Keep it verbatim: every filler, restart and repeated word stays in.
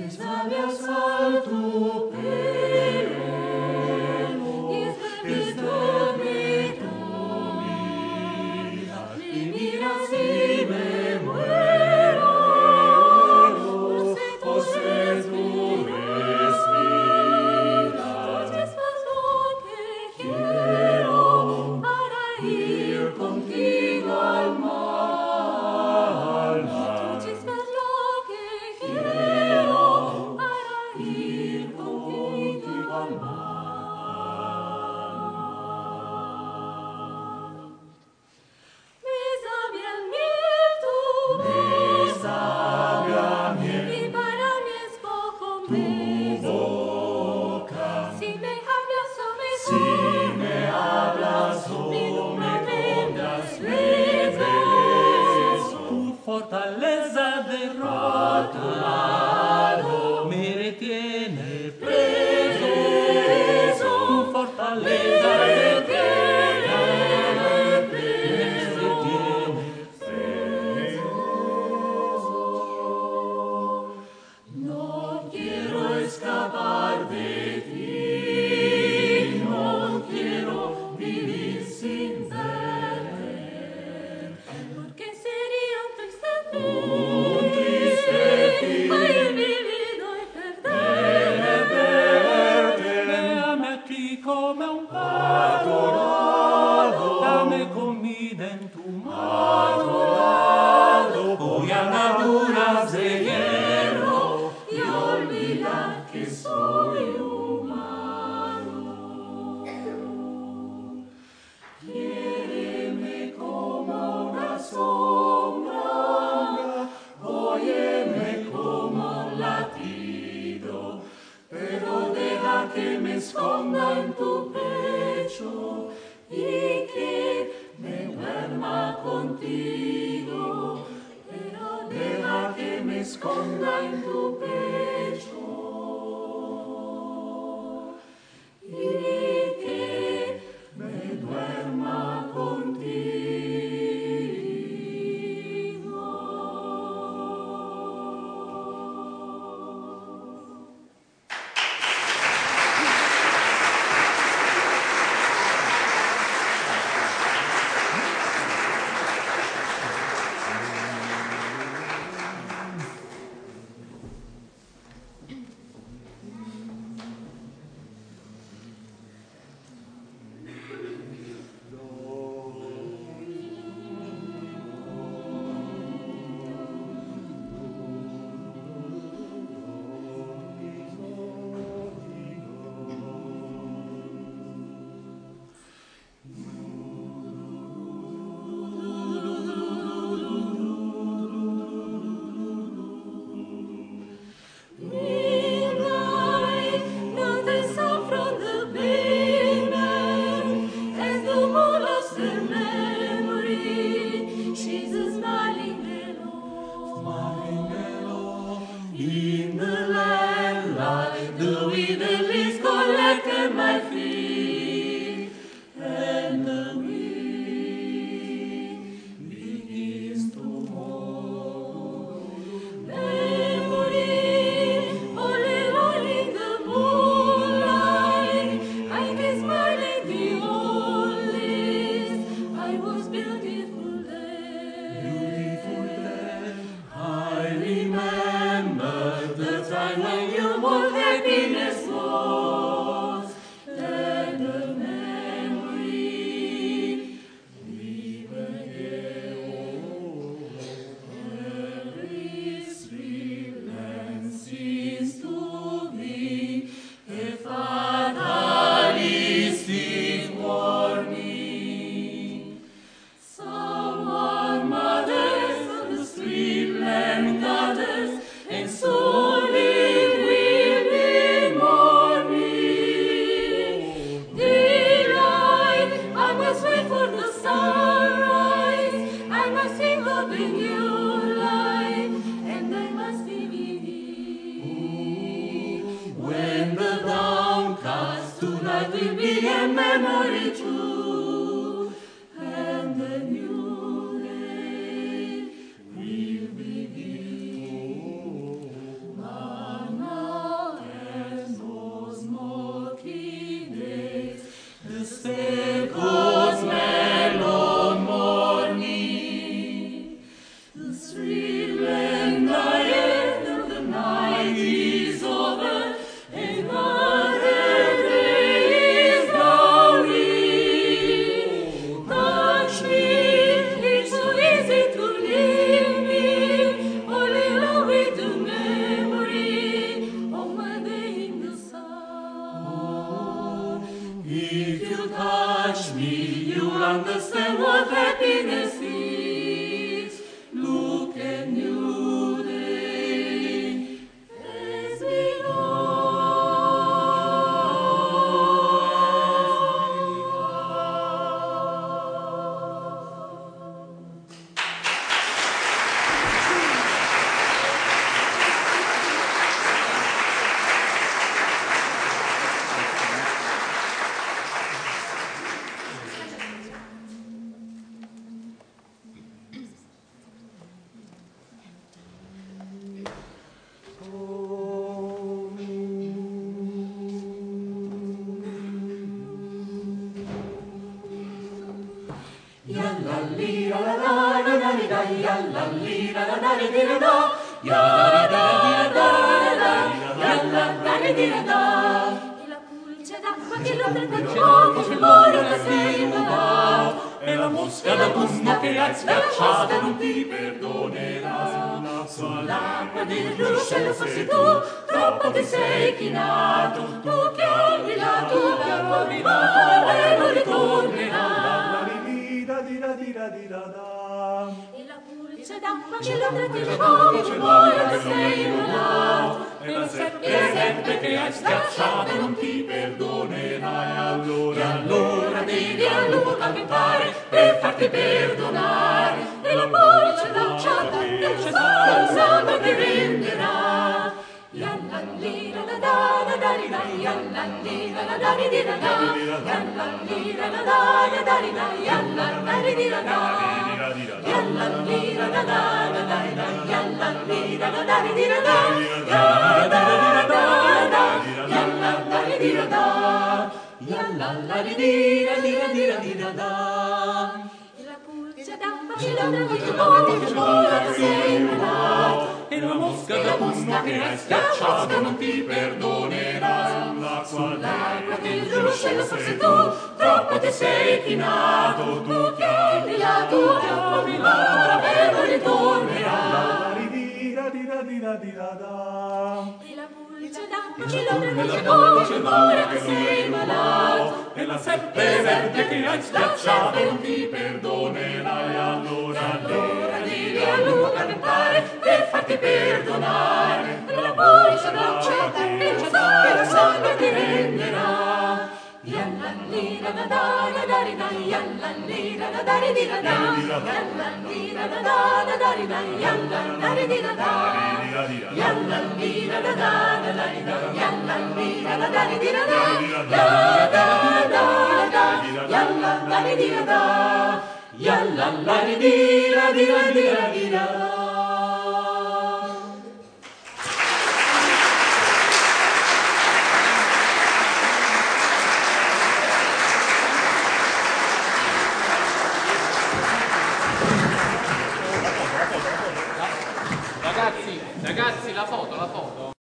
Zawias al tu pelo, es de tu vida, y miras y me muero, por ser tu vestida. Tú es lo que quiero para ir contigo al mar. Fortaleza derrota tu lado me retiene preso, tu fortaleza me retiene preso, no quiero escapar de ti, no quiero vivir sin verte, porque sería un triste un triste fin, haber vivido y perderte. Déjame aquí como un pato, dame comida en tu mano, voy a armaduras de hierro y olvidar que soy humano. Quiéreme como una sombra, óyeme como un latido, pero deja que me esconda en tu pecho y que me duerma contigo, pero deja que me esconda en tu pecho y que me duerma contigo. In the land lie the withered leaves collected my feet, and the wind begins to mourn. Memory, only rolling the moonlight, I kiss my lady always. I was beautiful then, beautiful then. I remember the time when you more happiness was, and the memory live again. Every sweet land seems to be a fatalistic warning. Someone mothers on the street land gutters, and slowly we'll be mourning. Daylight, I must wait for the sunrise. I must think of a new life, and I must believe. When the dawn comes, tonight will be a memory too, and the new day will begin. Mama, la la la la di da, ya la li la la la di da da, ya la da da da da, ya la la di da da. E la pulce d'acqua che lo tracciò, che muore la sera, e la mosca da busca che hai schiacciato non ti perdonerà. Sull'acqua del ruscello fossi tu, troppo ti sei chinato, tu che hai brillato, l'acqua viva e non ritornerà. E la pulce d'acqua che lo tratteggiò, che muore che sei volato, e la serpe che hai schiacciato non ti perdonerà. E allora devi al lupo cantare per farti perdonare, e la pulce d'acciata che c'è stato il sangue ti renderà. Yalla lira la da da da di da, yalla lira la da di da da, yalla lira la da da da di da, yalla la di da da, yalla lira la da da da di da, yalla lira la da di da da, yalla da da da, yalla la di da da, yalla la di da di da di da da. E la pulce d'acqua che lo traghetto, che muore sei volato, e la mosca da pugno che hai schiacciato non ti perdonerà. Sull'acqua che il ruscello fossi tu, troppo ti sei chinato, tu che hai brillato, l'acqua viva e non ritornerà. E la pulce d'acqua che lo traghetto, che muore che sei malato, e la serpe che hai schiacciato non ti perdonerà. E allora, allora devi a lungo cantare per farti perdonare, e la pulce d'acciata che c'è che la sangue ti renderà. Yalla lira la da da da di da, yalla lira la da di da da, yalla lira la da da da di da, yalla la di da da, yalla lira la da da da di da, yalla lira la da di da da, da da da da, yalla la di da da, yalla la di da di da di da di da. Ragazzi, ragazzi, la foto, la foto.